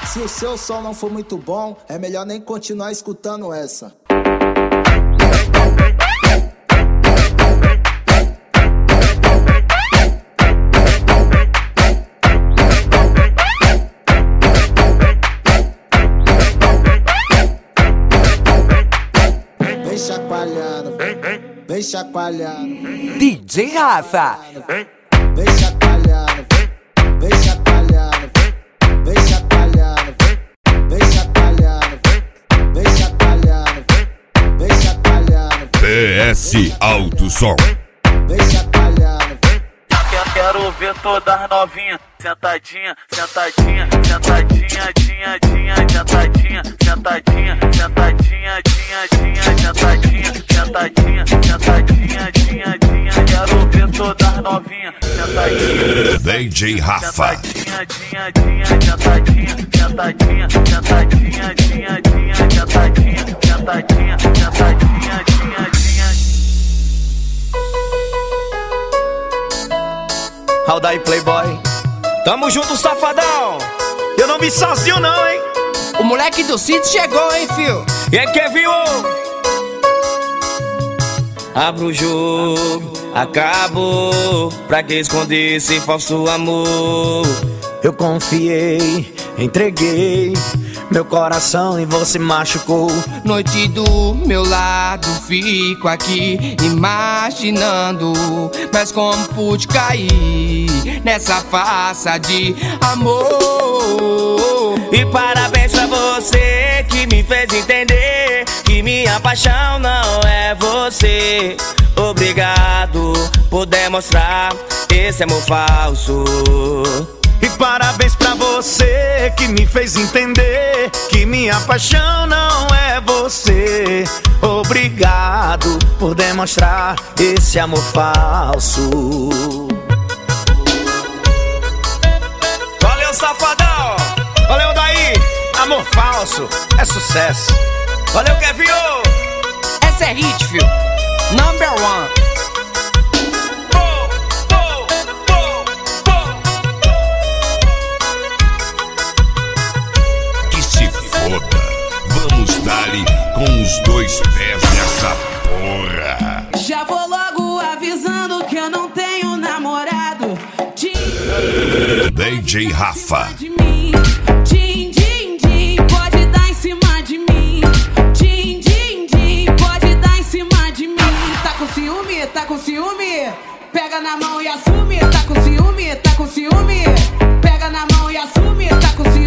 Se o seu som não for muito bom, é melhor nem continuar escutando essa. Vem chacoalhando, vem chacoalhando. DJ Rafa. Vem chacoalhando, vem chacoalhando, vem chacoalhando, vem chacoalhando, vem chacoalhando, vem chacoalhando. PS Alto Som. Vem chacoalhando. Quero ver todas novinhas, sentadinha, sentadinha, sentadinha, dinha, dinha, sentadinha, sentadinha, sentadinha, dinha, dinha, sentadinha, sentadinha, sentadinha, dinha, dinha. Quero ver todas novinhas, sentadinha. DJ Rafa. Sentadinha, dinha, dinha, sentadinha, sentadinha, sentadinha, dinha, dinha, sentadinha, sentadinha, sentadinha, dinha, dinha. Aldair Playboy, tamo junto, safadão. Eu não vi sozinho não, hein. O moleque do sítio chegou, hein, fio. E aí, quem viu? Abro o jogo, acabou. Pra que esconder esse falso amor? Eu confiei, entreguei meu coração e você machucou. Noite do meu lado, fico aqui imaginando, mas como pude cair nessa farsa de amor. E parabéns pra você que me fez entender que minha paixão não é você. Obrigado por demonstrar esse amor falso. E parabéns pra você que me fez entender que minha paixão não é você. Obrigado por demonstrar esse amor falso. Valeu, safadão. Valeu, daí. Amor falso é sucesso. Valeu, Kevin. Essa é hit, fio. Number one. Vamos dar-lhe com os dois pés nessa porra. Já vou logo avisando que eu não tenho namorado. DJ Rafa. De mim. Din, din, din, pode dar em cima de mim. Din, din, din, pode dar em cima de mim. Tá com ciúme? Tá com ciúme? Pega na mão e assume. Tá com ciúme? Tá com ciúme? Pega na mão e assume. Tá com ciúme?